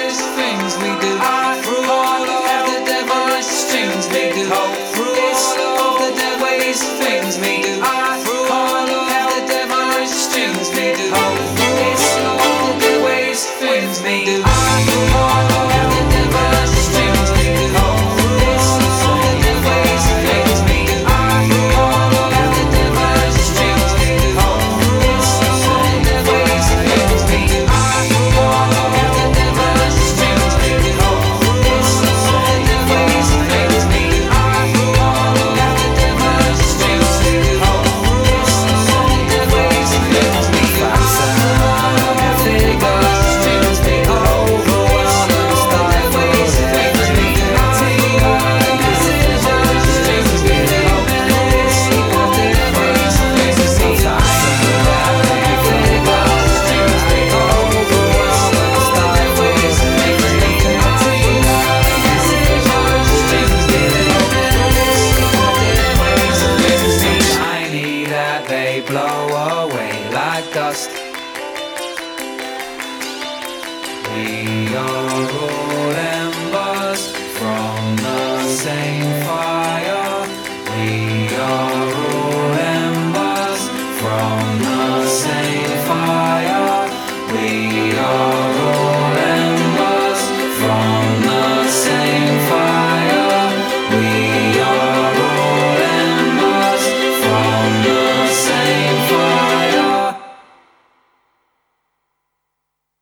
devilish things we do. Through all of the devilish things we do. Through all of the devilish things we do. Through all of the devilish things we do. Through all of the devilish things we do. Through all of the devilish things we do. Through all of the devilish things we do. Through all of the devilish things we do. Through all of the devilish things we do. Through all of the devilish things we do. Through all of the devilish things we do. Through all of the devilish things we do. Through all of the devilish things we do. They blow away like dust. We are all embers from the same fire.